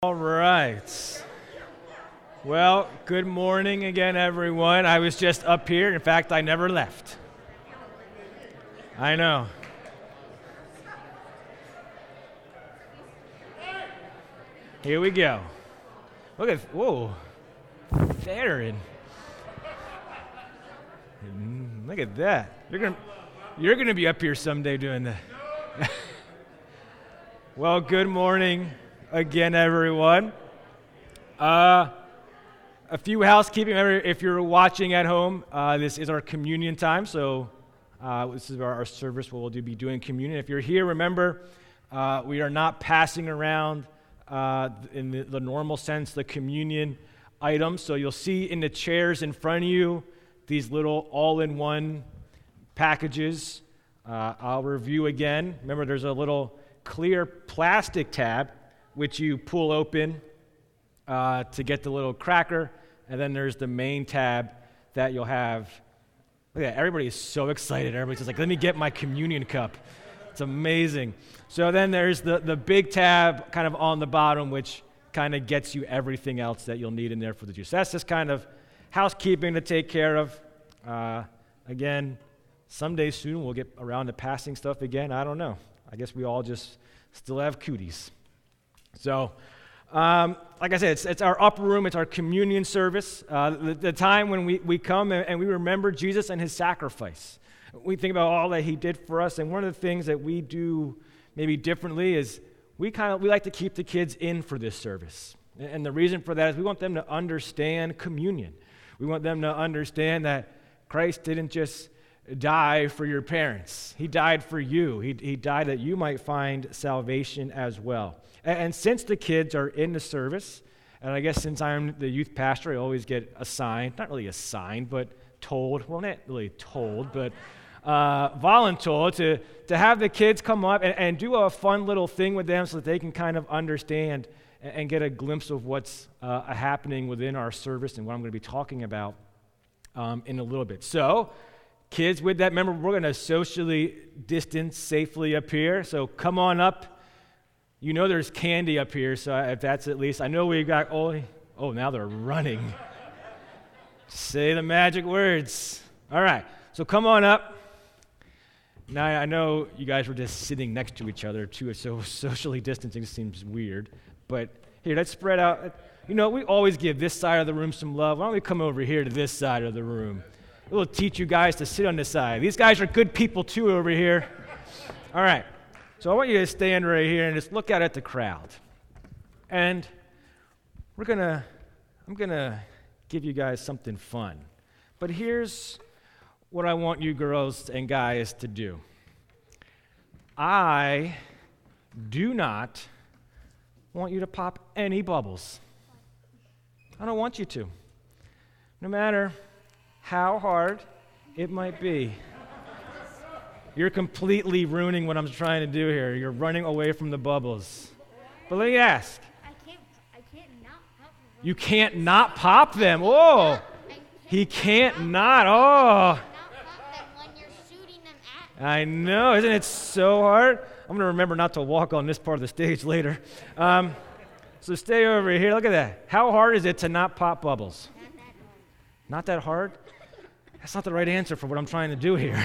All right. Well, good morning again, everyone. I was just up here. In fact, I never left. I know. Here we go. Whoa, Theron. Look at that. You're gonna be up here someday doing that. Well, good morning again, everyone. A few housekeeping. If you're watching at home, this is our communion time. So this is our service where we'll be doing communion. If you're here, remember, we are not passing around in the normal sense the communion items. So you'll see in the chairs in front of you these little all-in-one packages. I'll review again. Remember, there's a little clear plastic tab which you pull open to get the little cracker, and then there's the main tab that you'll have. Look at that, everybody is so excited. Everybody's just like, let me get my communion cup. It's amazing. So then there's the big tab kind of on the bottom, which kind of gets you everything else that you'll need in there for the juice. That's just kind of housekeeping to take care of. Again, someday soon we'll get around to passing stuff again. I don't know. I guess we all just still have cooties. So, like I said, it's our upper room. It's our communion service, the time when we come and we remember Jesus and his sacrifice. We think about all that he did for us, and one of the things that we do maybe differently is we like to keep the kids in for this service. And the reason for that is we want them to understand communion. We want them to understand that Christ didn't just die for your parents. He died for you. He died that you might find salvation as well. And since the kids are in the service, and I guess since I'm the youth pastor, I always get assigned, not really assigned, but told, well, not really told, but voluntold to have the kids come up and do a fun little thing with them so that they can kind of understand and get a glimpse of what's happening within our service and what I'm going to be talking about in a little bit. So, kids, with that, remember, we're going to socially distance safely up here, so come on up. You know there's candy up here, so if that's at least, I know we got, now they're running. Say the magic words. All right, so come on up. Now, I know you guys were just sitting next to each other, too, so socially distancing seems weird, but here, let's spread out. You know, we always give this side of the room some love. Why don't we come over here to this side of the room? We'll teach you guys to sit on this side. These guys are good people, too, over here. All right. So I want you to stand right here and just look out at the crowd. And I'm going to give you guys something fun. But here's what I want you girls and guys to do. I do not want you to pop any bubbles. I don't want you to. No matter how hard it might be. You're completely ruining what I'm trying to do here. You're running away from the bubbles. But let me ask. I can't not pop them. You can't not pop them. Oh, he can't not. Oh. Not pop them when you're shooting them at me. I know. Isn't it so hard? I'm going to remember not to walk on this part of the stage later. So stay over here. Look at that. How hard is it to not pop bubbles? Not that hard. Not that hard? That's not the right answer for what I'm trying to do here.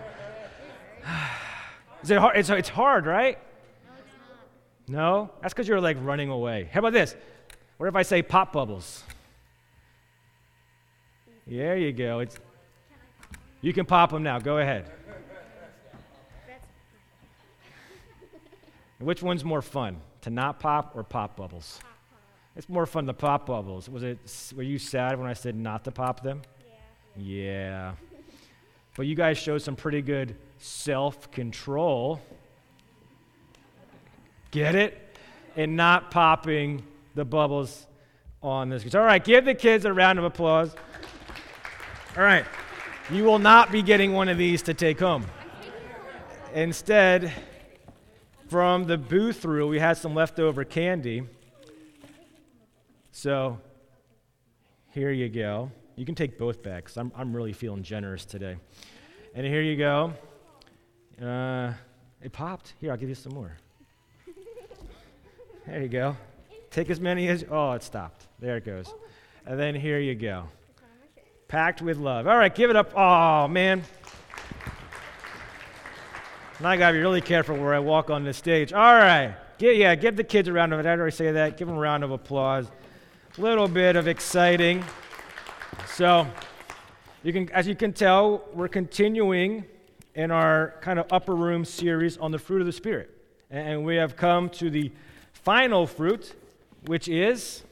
Is it hard? It's hard, right? No, it's not. No? That's because you're like running away. How about this? What if I say pop bubbles? There you go. You can pop them now. Go ahead. Which one's more fun? To not pop or pop bubbles? Pop. It's more fun to pop bubbles. Were you sad when I said not to pop them? Yeah. But you guys showed some pretty good self-control. Get it? And not popping the bubbles on this. All right, give the kids a round of applause. All right. You will not be getting one of these to take home. Instead, from the booth rule, we had some leftover candy. So, here you go. You can take both bags. I'm really feeling generous today. And here you go. It popped. Here, I'll give you some more. There you go. Take as many as, oh, it stopped. There it goes. And then here you go. Packed with love. All right, give it up. Oh, man. Now I got to be really careful where I walk on this stage. All right. Give the kids a round of, did I already say that? Give them a round of applause. A little bit of exciting. So, as you can tell, we're continuing in our kind of upper room series on the fruit of the Spirit. And we have come to the final fruit, which is,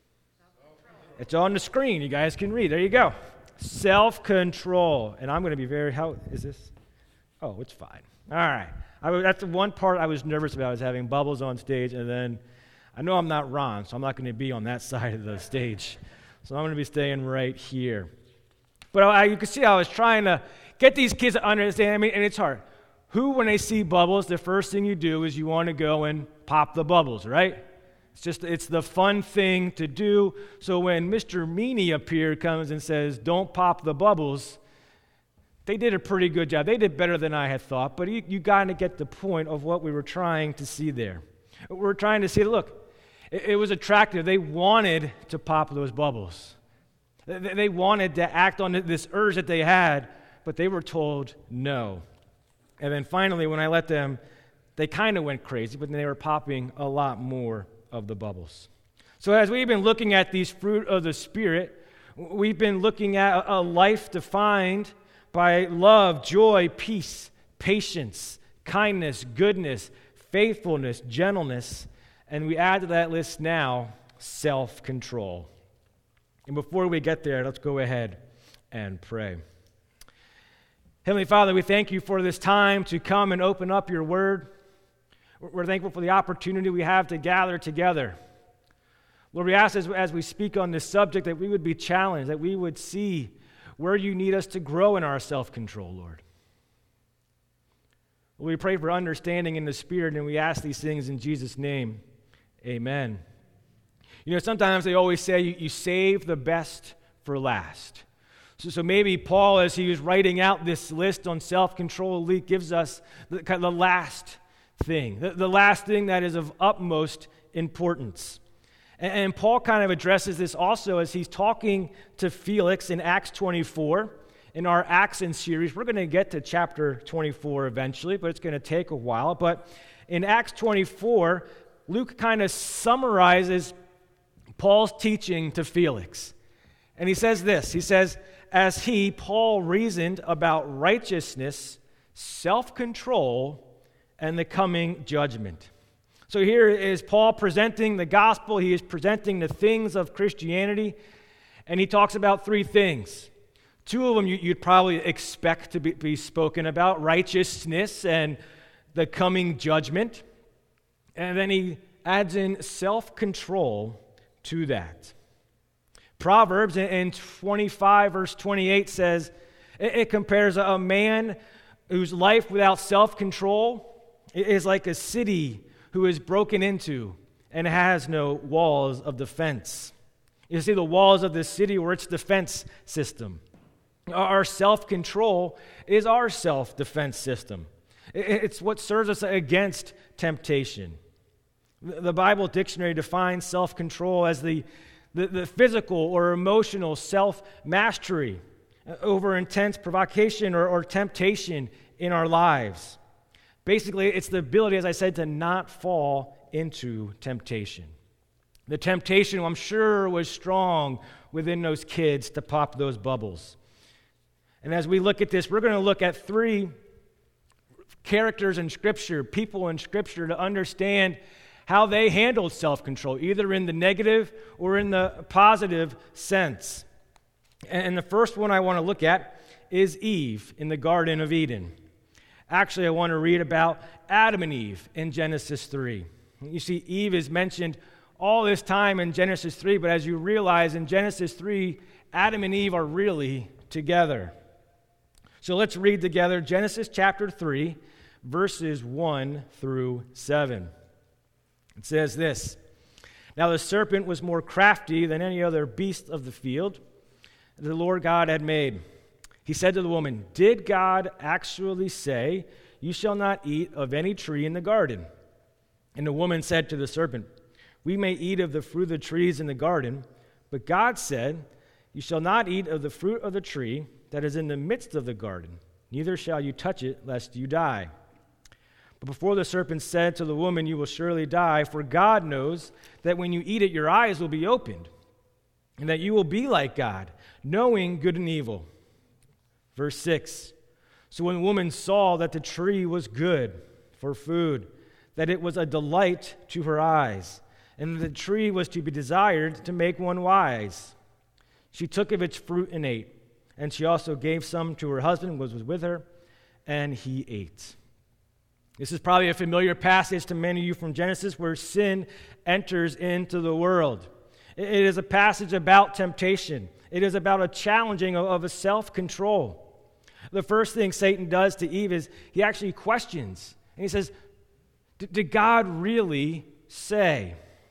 it's on the screen. You guys can read. There you go. Self-control. And I'm going to be how is this? Oh, it's fine. All right. That's the one part I was nervous about, is having bubbles on stage, and then I know I'm not Ron, so I'm not going to be on that side of the stage. So I'm going to be staying right here. But you can see I was trying to get these kids to understand, and it's hard. When they see bubbles, the first thing you do is you want to go and pop the bubbles, right? It's the fun thing to do. So when Mr. Meany up here comes and says, don't pop the bubbles, they did a pretty good job. They did better than I had thought, but you got to get the point of what we were trying to see there. We're trying to see, look, it was attractive. They wanted to pop those bubbles. They wanted to act on this urge that they had, but they were told no. And then finally, when I let them, they kind of went crazy, but then they were popping a lot more of the bubbles. So as we've been looking at these fruit of the Spirit, we've been looking at a life defined by love, joy, peace, patience, kindness, goodness, faithfulness, gentleness, and we add to that list now self-control. And before we get there, let's go ahead and pray. Heavenly Father, we thank you for this time to come and open up your word. We're thankful for the opportunity we have to gather together. Lord, we ask as we speak on this subject that we would be challenged, that we would see where you need us to grow in our self-control, Lord. We pray for understanding in the Spirit, and we ask these things in Jesus' name. Amen. You know, sometimes they always say you save the best for last. So maybe Paul, as he was writing out this list on self-control, gives us the last thing, the last thing that is of utmost importance. And Paul kind of addresses this also as he's talking to Felix in Acts 24. In our Acts series, we're going to get to chapter 24 eventually, but it's going to take a while. But in Acts 24, Luke kind of summarizes Paul's teaching to Felix. And he says this, he says, as Paul, reasoned about righteousness, self-control, and the coming judgment. So here is Paul presenting the gospel. He is presenting the things of Christianity, and he talks about three things. Two of them you'd probably expect to be spoken about, righteousness and the coming judgment. And then he adds in self-control to that. Proverbs in 25, verse 28 says, it compares a man whose life without self-control is like a city who is broken into and has no walls of defense. You see, the walls of this city were its defense system. Our self-control is our self-defense system. It's what serves us against temptation. The Bible dictionary defines self-control as the physical or emotional self-mastery over intense provocation or temptation in our lives. Basically, it's the ability, as I said, to not fall into temptation. The temptation, I'm sure, was strong within those kids to pop those bubbles. And as we look at this, we're going to look at three characters in Scripture, people in Scripture, to understand how they handled self-control, either in the negative or in the positive sense. And the first one I want to look at is Eve in the Garden of Eden. Actually, I want to read about Adam and Eve in Genesis 3. You see, Eve is mentioned all this time in Genesis 3, but as you realize, in Genesis 3, Adam and Eve are really together. So let's read together Genesis chapter 3, verses 1 through 7. It says this, "Now the serpent was more crafty than any other beast of the field the Lord God had made. He said to the woman, 'Did God actually say, you shall not eat of any tree in the garden?' And the woman said to the serpent, we may eat of the fruit of the trees in the garden, but God said, you shall not eat of the fruit of the tree that is in the midst of the garden, neither shall you touch it, lest you die. But before the serpent said to the woman, you will surely die, for God knows that when you eat it, your eyes will be opened, and that you will be like God, knowing good and evil. Verse 6, so when the woman saw that the tree was good for food, that it was a delight to her eyes, and that the tree was to be desired to make one wise, she took of its fruit and ate, and she also gave some to her husband, who was with her, and he ate. This is probably a familiar passage to many of you from Genesis where sin enters into the world. It is a passage about temptation. It is about a challenging of a self-control. The first thing Satan does to Eve is he actually questions. And he says, did God really say?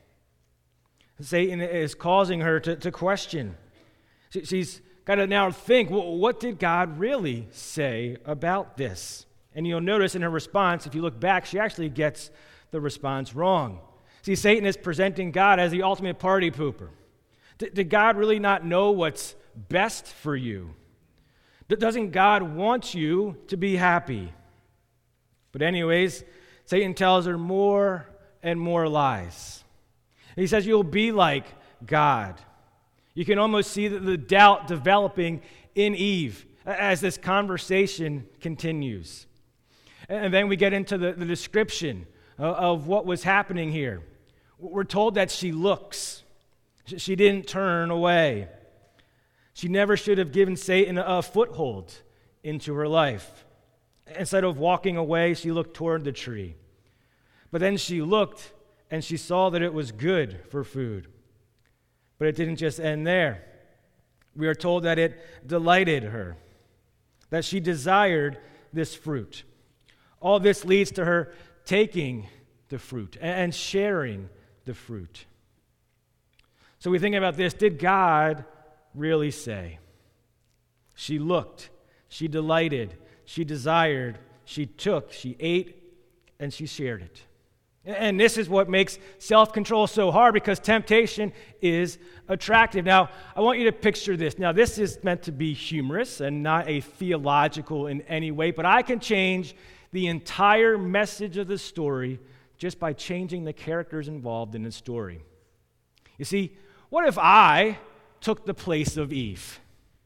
Satan is causing her to question. She's got to now think, well, what did God really say about this? And you'll notice in her response, if you look back, she actually gets the response wrong. See, Satan is presenting God as the ultimate party pooper. Did God really not know what's best for you? Doesn't God want you to be happy? But anyways, Satan tells her more and more lies. He says you'll be like God. You can almost see the doubt developing in Eve as this conversation continues. And then we get into the description of what was happening here. We're told that she looks. She didn't turn away. She never should have given Satan a foothold into her life. Instead of walking away, she looked toward the tree. But then she looked, and she saw that it was good for food. But it didn't just end there. We are told that it delighted her, that she desired this fruit. All this leads to her taking the fruit and sharing the fruit. So we think about this. Did God really say? She looked, she delighted, she desired, she took, she ate, and she shared it. And this is what makes self-control so hard, because temptation is attractive. Now, I want you to picture this. Now, this is meant to be humorous and not a theological in any way, but I can change the entire message of the story just by changing the characters involved in the story. You see, what if I took the place of Eve?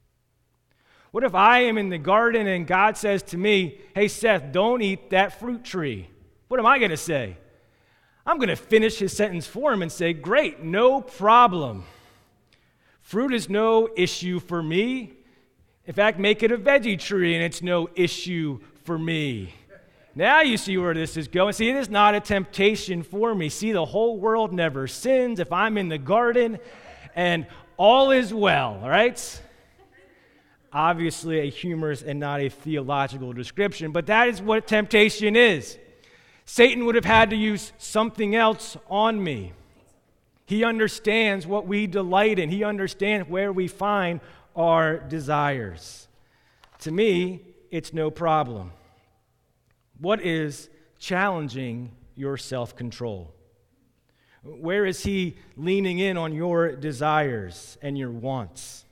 What if I am in the garden and God says to me, hey, Seth, don't eat that fruit tree? What am I going to say? I'm going to finish his sentence for him and say, great, no problem. Fruit is no issue for me. In fact, make it a veggie tree and it's no issue for me. Now you see where this is going. See, it is not a temptation for me. See, the whole world never sins if I'm in the garden and all is well, all right? Obviously a humorous and not a theological description, but that is what temptation is. Satan would have had to use something else on me. He understands what we delight in. He understands where we find our desires. To me, it's no problem. What is challenging your self-control? Where is he leaning in on your desires and your wants?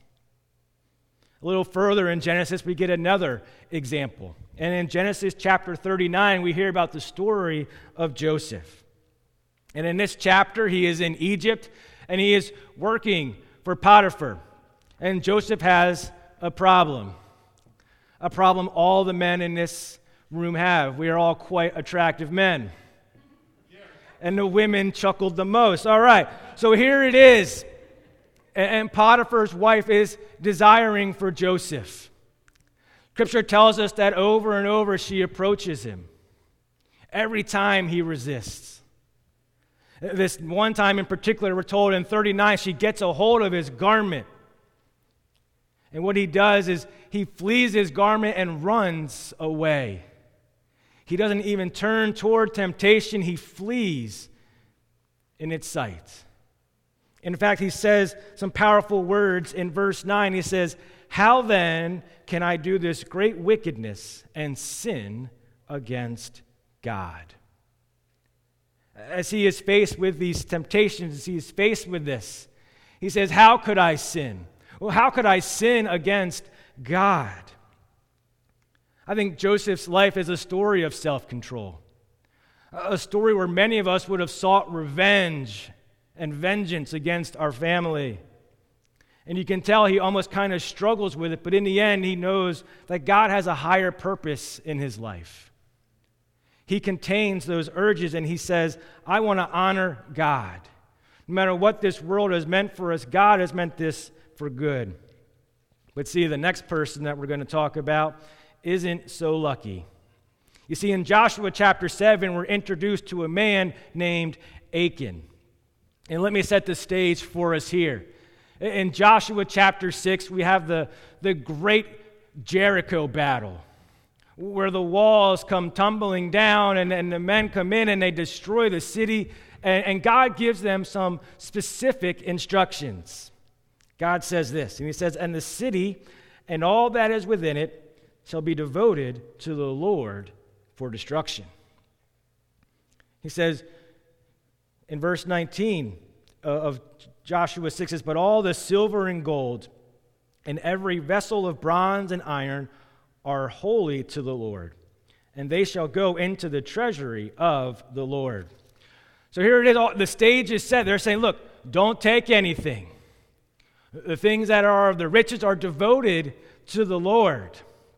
A little further in Genesis, we get another example. And in Genesis chapter 39, we hear about the story of Joseph. And in this chapter, he is in Egypt, and he is working for Potiphar. And Joseph has a problem all the men in this room have. We are all quite attractive men. And the women chuckled the most. All right, so here it is. And Potiphar's wife is desiring for Joseph. Scripture tells us that over and over she approaches him. Every time he resists. This one time in particular, we're told in 39, she gets a hold of his garment. And what he does is he flees his garment and runs away. He doesn't even turn toward temptation. He flees in its sight. In fact, he says some powerful words in verse 9. He says, how then can I do this great wickedness and sin against God? as he is faced with these temptations, as he is faced with this. He says, how could I sin? Well, how could I sin against God? I think Joseph's life is a story of self-control, a story where many of us would have sought revenge and vengeance against our family. And you can tell he almost kind of struggles with it, but in the end, he knows that God has a higher purpose in his life. He contains those urges, and he says, I want to honor God. No matter what this world has meant for us, God has meant this for good. But see, the next person that we're going to talk about isn't so lucky. You see, in Joshua chapter 7, we're introduced to a man named Achan. And let me set the stage for us here. In Joshua chapter 6, we have the great Jericho battle, where the walls come tumbling down and the men come in and they destroy the city, and God gives them some specific instructions. God says this, and he says, and the city and all that is within it shall be devoted to the Lord for destruction. He says in verse 19 of Joshua 6, says, but all the silver and gold and every vessel of bronze and iron are holy to the Lord, and they shall go into the treasury of the Lord. So here it is, the stage is set. They're saying, look, don't take anything. The things that are of the riches are devoted to the Lord.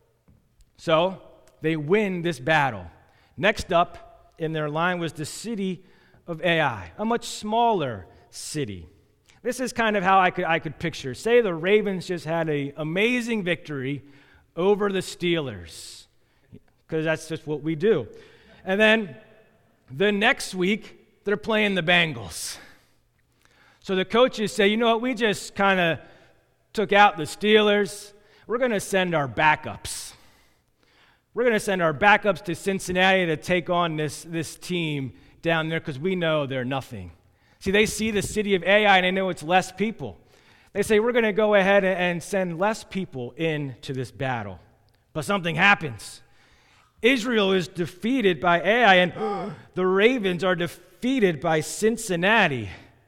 So they win this battle. Next up in their line was the city of Ai, a much smaller city. This is kind of how I could picture. Say the Ravens just had an amazing victory over the Steelers, because that's just what we do. And then the next week, they're playing the Bengals. So the coaches say, you know what, we just kind of took out the Steelers. We're going to send our backups. We're going to send our backups to Cincinnati to take on this team down there because we know they're nothing. See, they see the city of Ai and they know it's less people. They say, we're going to go ahead and send less people into this battle. But something happens. Israel is defeated by Ai, and the Ravens are defeated by Cincinnati.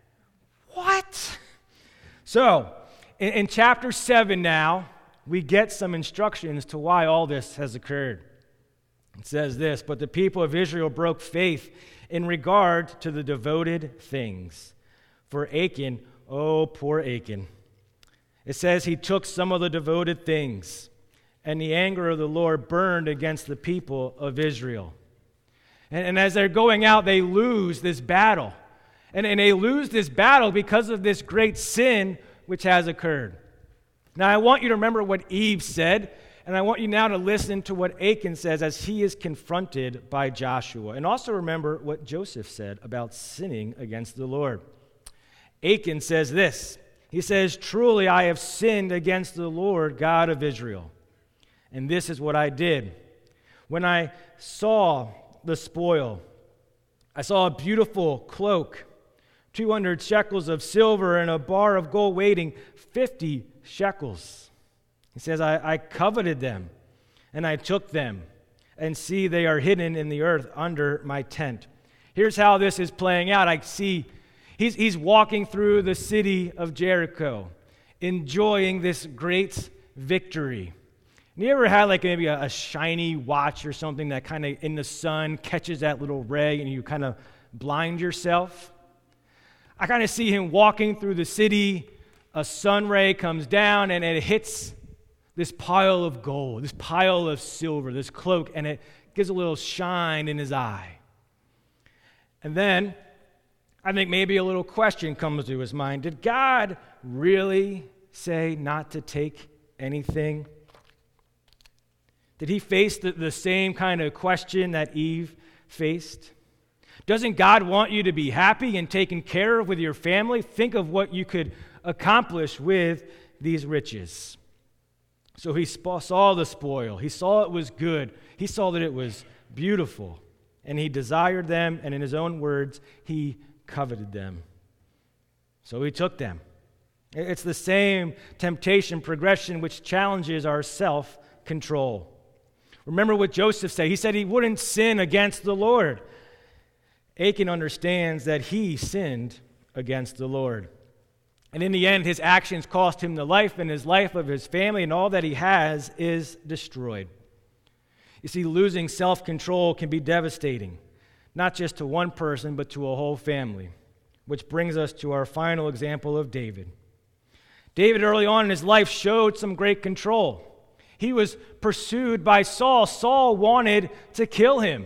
What? So, in chapter 7 now, we get some instructions to why all this has occurred. It says this, but the people of Israel broke faith in regard to the devoted things. For Achan, oh, poor Achan. It says he took some of the devoted things, and the anger of the Lord burned against the people of Israel. And as they're going out, they lose this battle. And they lose this battle because of this great sin which has occurred. Now, I want you to remember what Eve said, and I want you now to listen to what Achan says as he is confronted by Joshua. And also remember what Joseph said about sinning against the Lord. Achan says this. He says, truly I have sinned against the Lord God of Israel. And this is what I did. When I saw the spoil, I saw a beautiful cloak, 200 shekels of silver, and a bar of gold weighing 50 shekels. He says, I coveted them, and I took them, and see, they are hidden in the earth under my tent. Here's how this is playing out. I see he's walking through the city of Jericho, enjoying this great victory. And you ever had like maybe a shiny watch or something that kind of in the sun catches that little ray and you kind of blind yourself? I kind of see him walking through the city. A sun ray comes down and it hits this pile of gold, this pile of silver, this cloak, and it gives a little shine in his eye. And then I think maybe a little question comes to his mind. Did God really say not to take anything? Did he face the same kind of question that Eve faced? Doesn't God want you to be happy and taken care of with your family? Think of what you could accomplish with these riches. So he saw the spoil. He saw it was good. He saw that it was beautiful. And he desired them, and in his own words, he coveted them. So he took them. It's the same temptation progression which challenges our self-control. Remember what Joseph said. He said he wouldn't sin against the Lord. Achan understands that he sinned against the Lord. And in the end, his actions cost him the life, and his life of his family and all that he has is destroyed. You see, losing self-control can be devastating, not just to one person, but to a whole family, which brings us to our final example of David. David, early on in his life, showed some great control. He was pursued by Saul. Saul wanted to kill him.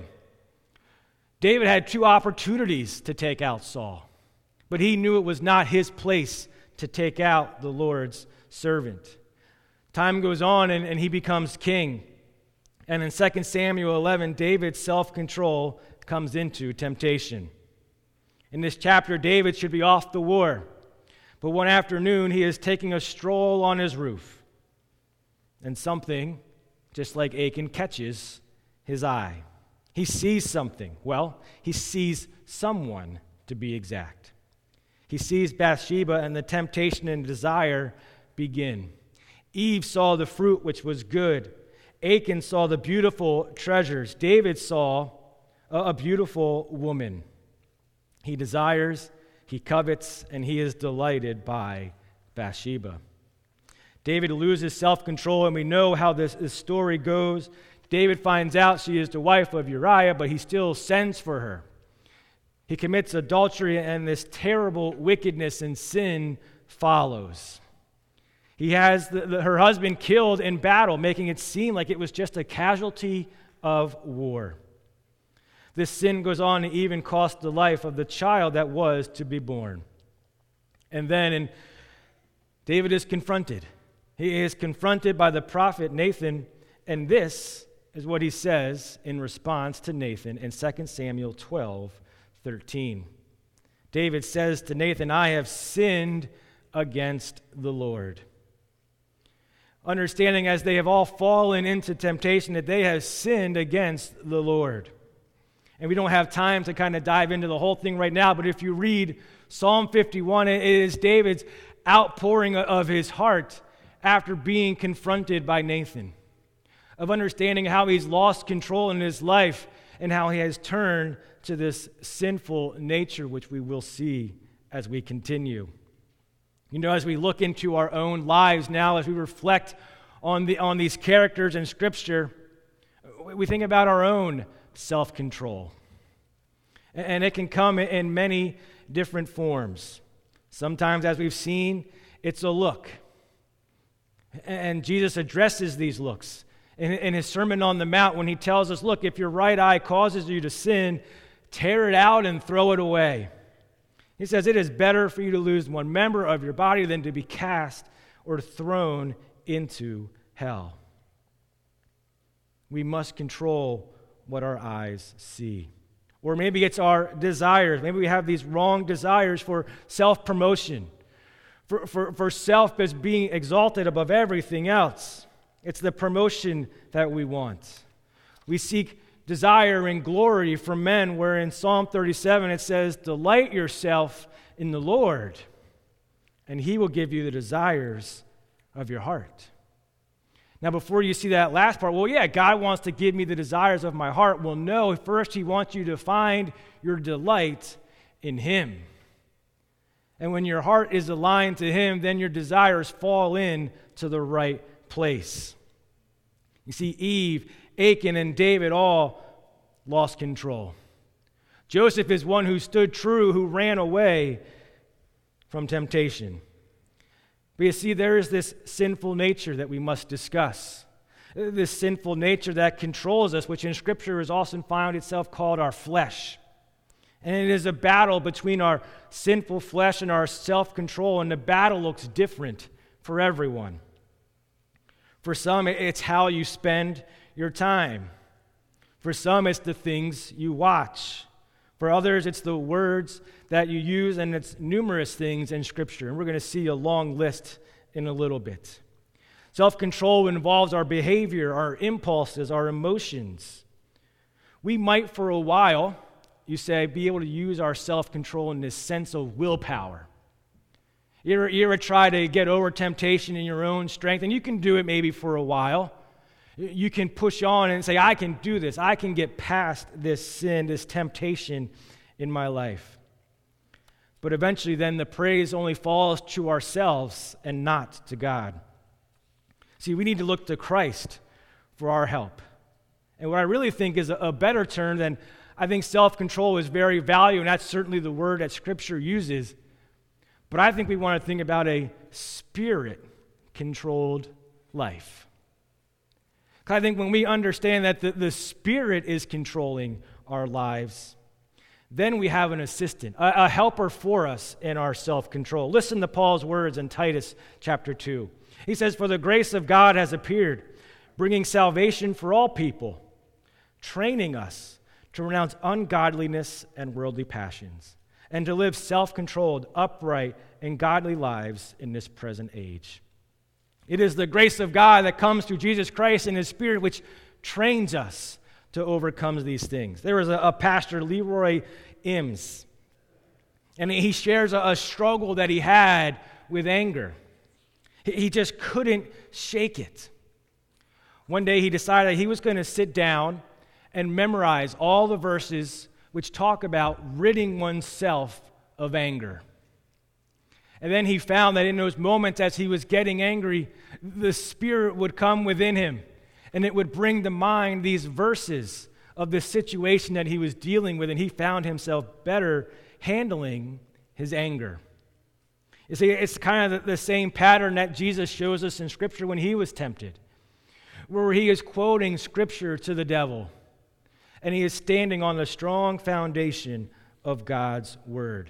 David had two opportunities to take out Saul, but he knew it was not his place to take out the Lord's servant. Time goes on, and he becomes king. And in 2 Samuel 11, David's self-control comes into temptation. In this chapter, David should be off to war, but one afternoon he is taking a stroll on his roof, and something, just like Achan, catches his eye. He sees something. Well, he sees someone, to be exact. He sees Bathsheba, and the temptation and desire begin. Eve saw the fruit which was good. Achan saw the beautiful treasures. David saw a beautiful woman. He desires, he covets, and he is delighted by Bathsheba. David loses self-control, and we know how this story goes. David finds out she is the wife of Uriah, but he still sends for her. He commits adultery, and this terrible wickedness and sin follows. He has her husband killed in battle, making it seem like it was just a casualty of war. This sin goes on to even cost the life of the child that was to be born. And then David is confronted. He is confronted by the prophet Nathan, and this is what he says in response to Nathan in 2 Samuel 12:13. David says to Nathan, "I have sinned against the Lord." Understanding as they have all fallen into temptation that they have sinned against the Lord. And we don't have time to kind of dive into the whole thing right now, but if you read Psalm 51, it is David's outpouring of his heart after being confronted by Nathan, of understanding how he's lost control in his life and how he has turned to this sinful nature, which we will see as we continue. You know, as we look into our own lives now, as we reflect on these characters in Scripture, we think about our own self-control. And it can come in many different forms. Sometimes, as we've seen, it's a look. And Jesus addresses these looks in his Sermon on the Mount when he tells us, look, if your right eye causes you to sin, tear it out and throw it away. He says, it is better for you to lose one member of your body than to be cast or thrown into hell. We must control what our eyes see. Or maybe it's our desires. Maybe we have these wrong desires for self-promotion, for self as being exalted above everything else. It's the promotion that we want. We seek desire and glory from men, where in Psalm 37 it says, delight yourself in the Lord, and he will give you the desires of your heart. Now, before you see that last part, well, yeah, God wants to give me the desires of my heart. Well, no, first he wants you to find your delight in him. And when your heart is aligned to him, then your desires fall in to the right place. You see, Eve, Achan, and David all lost control. Joseph is one who stood true, who ran away from temptation. But you see, there is this sinful nature that we must discuss. This sinful nature that controls us, which in Scripture is often found itself called our flesh. And it is a battle between our sinful flesh and our self-control, and the battle looks different for everyone. For some, it's how you spend your time. For some, it's the things you watch. For others, it's the words that you use, and it's numerous things in Scripture. And we're going to see a long list in a little bit. Self-control involves our behavior, our impulses, our emotions. We might, for a while, you say, be able to use our self-control in this sense of willpower. You ever try to get over temptation in your own strength? And you can do it maybe for a while. You can push on and say, I can do this. I can get past this sin, this temptation in my life. But eventually then the praise only falls to ourselves and not to God. See, we need to look to Christ for our help. And what I really think is a better term than I think self-control is very valuable, and that's certainly the word that Scripture uses. But I think we want to think about a Spirit-controlled life. I think when we understand that the Spirit is controlling our lives, then we have an assistant, a helper for us in our self-control. Listen to Paul's words in Titus chapter 2. He says, "For the grace of God has appeared, bringing salvation for all people, training us to renounce ungodliness and worldly passions, and to live self-controlled, upright, and godly lives in this present age." It is the grace of God that comes through Jesus Christ and His Spirit which trains us to overcome these things. There was a pastor, Leroy Ims, and he shares a struggle that he had with anger. He just couldn't shake it. One day he decided he was going to sit down and memorize all the verses which talk about ridding oneself of anger. And then he found that in those moments as he was getting angry, the Spirit would come within him, and it would bring to mind these verses of the situation that he was dealing with, and he found himself better handling his anger. You see, it's kind of the same pattern that Jesus shows us in Scripture when he was tempted, where he is quoting Scripture to the devil, and he is standing on the strong foundation of God's Word.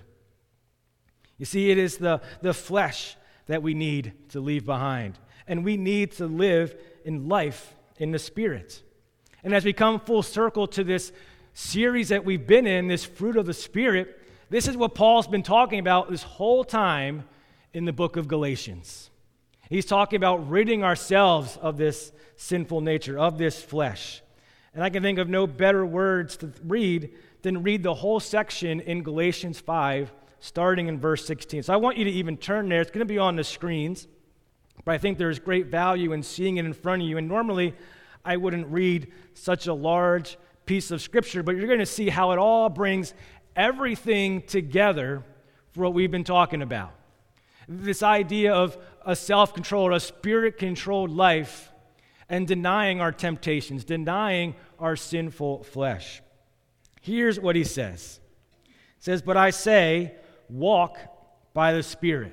You see, it is the flesh that we need to leave behind, and we need to live in life in the Spirit. And as we come full circle to this series that we've been in, this fruit of the Spirit, this is what Paul's been talking about this whole time in the book of Galatians. He's talking about ridding ourselves of this sinful nature, of this flesh. And I can think of no better words to read than read the whole section in Galatians 5, starting in verse 16. So I want you to even turn there. It's going to be on the screens, but I think there's great value in seeing it in front of you. And normally, I wouldn't read such a large piece of Scripture, but you're going to see how it all brings everything together for what we've been talking about. This idea of a self-controlled, a Spirit-controlled life, and denying our temptations, denying our sinful flesh. Here's what he says. He says, "But I say, walk by the Spirit."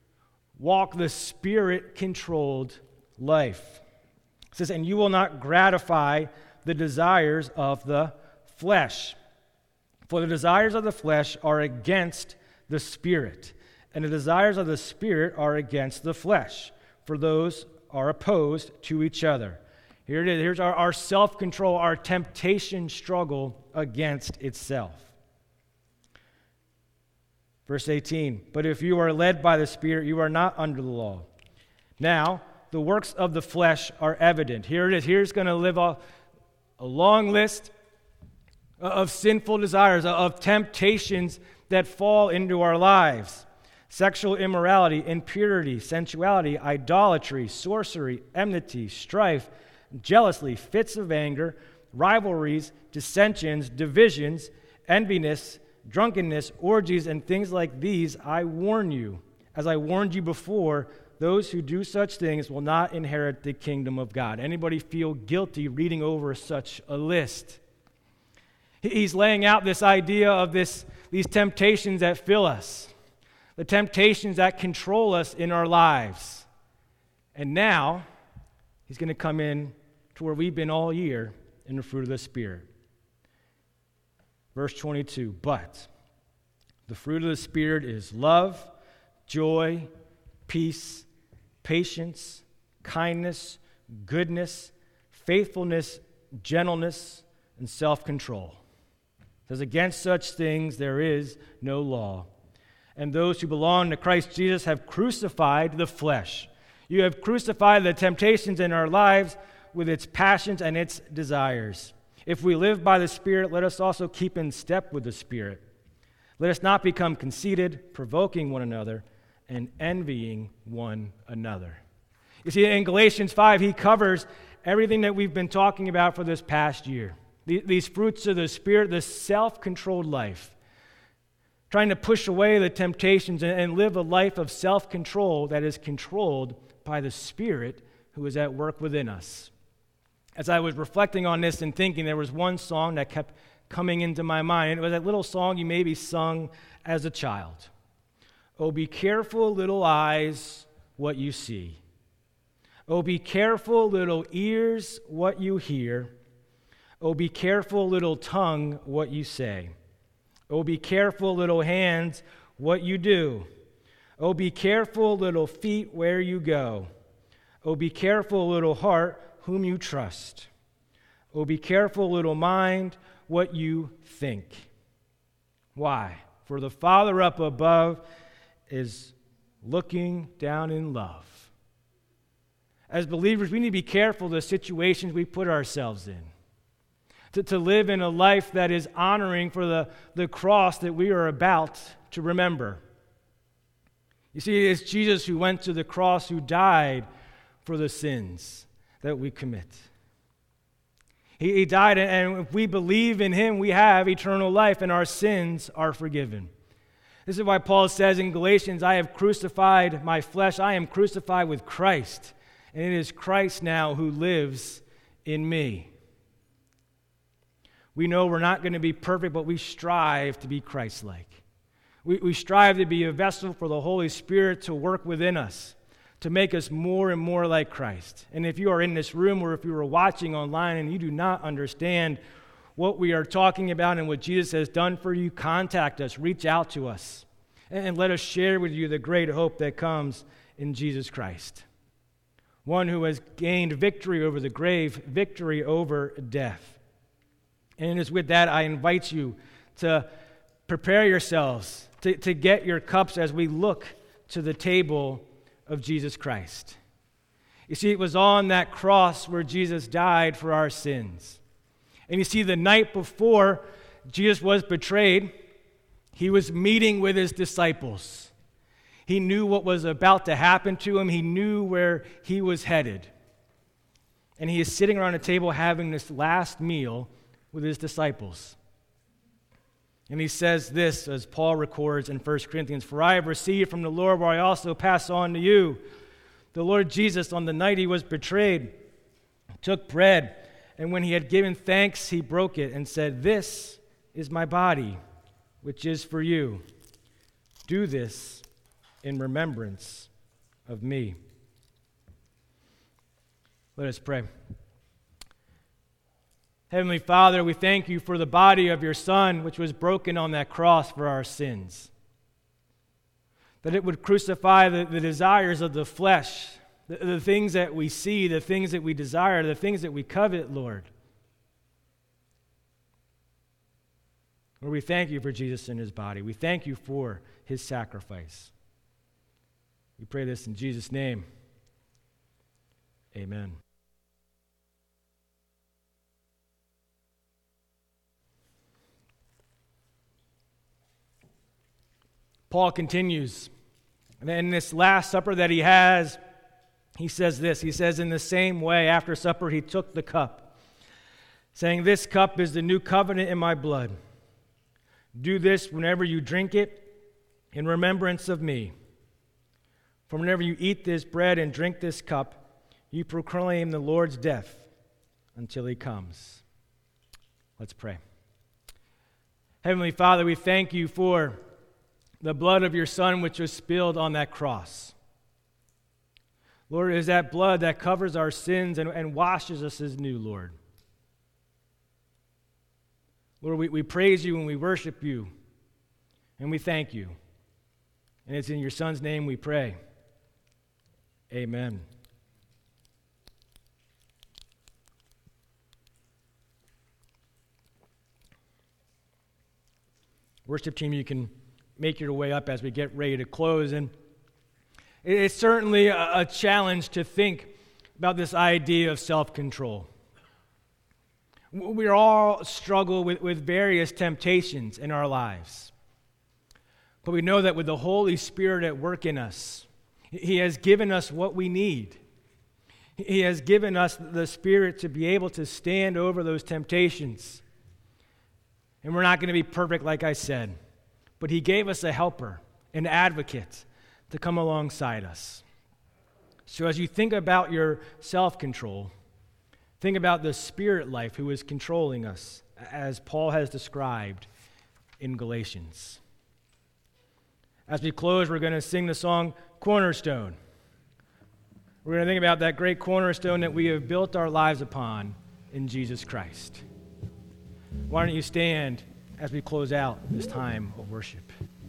Walk the Spirit-controlled life. It says, "And you will not gratify the desires of the flesh. For the desires of the flesh are against the Spirit, and the desires of the Spirit are against the flesh, for those are opposed to each other." Here it is. Here's our self-control, our temptation struggle against itself. Verse 18, "But if you are led by the Spirit, you are not under the law. Now, the works of the flesh are evident." Here it is. Here's going to live a long list of sinful desires, of temptations that fall into our lives. Sexual immorality, impurity, sensuality, idolatry, sorcery, enmity, strife, jealousy, fits of anger, rivalries, dissensions, divisions, enviness, drunkenness, orgies, and things like these. I warn you, as I warned you before, those who do such things will not inherit the kingdom of God. Anybody feel guilty reading over such a list? He's laying out this idea of these temptations that fill us, the temptations that control us in our lives. And now, he's going to come in to where we've been all year in the fruit of the Spirit. Verse 22, "But the fruit of the Spirit is love, joy, peace, patience, kindness, goodness, faithfulness, gentleness, and self-control. It says, against such things there is no law. And those who belong to Christ Jesus have crucified the flesh." You have crucified the temptations in our lives with its passions and its desires. If we live by the Spirit, let us also keep in step with the Spirit. Let us not become conceited, provoking one another, and envying one another. You see, in Galatians 5, he covers everything that we've been talking about for this past year. These fruits of the Spirit, this self-controlled life, trying to push away the temptations and live a life of self-control that is controlled by the Spirit who is at work within us. As I was reflecting on this and thinking, there was one song that kept coming into my mind. It was that little song you maybe sung as a child. Oh, be careful, little eyes, what you see. Oh, be careful, little ears, what you hear. Oh, be careful, little tongue, what you say. Oh, be careful, little hands, what you do. Oh, be careful, little feet, where you go. Oh, be careful, little heart, whom you trust. Oh, be careful, little mind, what you think. Why? For the Father up above is looking down in love. As believers, we need to be careful of the situations we put ourselves in. To live in a life that is honoring for the cross that we are about to remember. You see, it's Jesus who went to the cross, who died for the sins that we commit. He died, and if we believe in him, we have eternal life, and our sins are forgiven. This is why Paul says in Galatians, I have crucified my flesh. I am crucified with Christ, and it is Christ now who lives in me. We know we're not going to be perfect, but we strive to be Christ-like. We strive to be a vessel for the Holy Spirit to work within us, to make us more and more like Christ. And if you are in this room or if you are watching online and you do not understand what we are talking about and what Jesus has done for you, contact us, reach out to us, and let us share with you the great hope that comes in Jesus Christ. One who has gained victory over the grave, victory over death. And it is with that I invite you to prepare yourselves, to get your cups as we look to the table of Jesus Christ. You see, it was on that cross where Jesus died for our sins. And you see, the night before Jesus was betrayed, he was meeting with his disciples. He knew what was about to happen to him. He knew where he was headed. And he is sitting around a table having this last meal with his disciples. And he says this, as Paul records in 1 Corinthians, for I have received from the Lord where I also pass on to you. The Lord Jesus, on the night he was betrayed, took bread, and when he had given thanks, he broke it and said, this is my body, which is for you. Do this in remembrance of me. Let us pray. Heavenly Father, we thank you for the body of your Son, which was broken on that cross for our sins. That it would crucify the desires of the flesh, the things that we see, the things that we desire, the things that we covet, Lord. Lord, we thank you for Jesus and his body. We thank you for his sacrifice. We pray this in Jesus' name. Amen. Paul continues, and in this Last Supper that he has, he says this. He says, in the same way, after supper, he took the cup, saying, this cup is the new covenant in my blood. Do this whenever you drink it in remembrance of me. For whenever you eat this bread and drink this cup, you proclaim the Lord's death until he comes. Let's pray. Heavenly Father, we thank you for the blood of your Son which was spilled on that cross. Lord, it is that blood that covers our sins and washes us as new, Lord. Lord, we praise you and we worship you, and we thank you. And it's in your Son's name we pray. Amen. Worship team, you can make your way up as we get ready to close. And it's certainly a challenge to think about this idea of self-control. We all struggle with various temptations in our lives. But we know that with the Holy Spirit at work in us, he has given us what we need. He has given us the Spirit to be able to stand over those temptations. And we're not going to be perfect, like I said. but he gave us a helper, an advocate to come alongside us. So as you think about your self-control, think about the Spirit life who is controlling us, as Paul has described in Galatians. As we close, we're going to sing the song Cornerstone. We're going to think about that great cornerstone that we have built our lives upon in Jesus Christ. Why don't you stand as we close out this time of worship?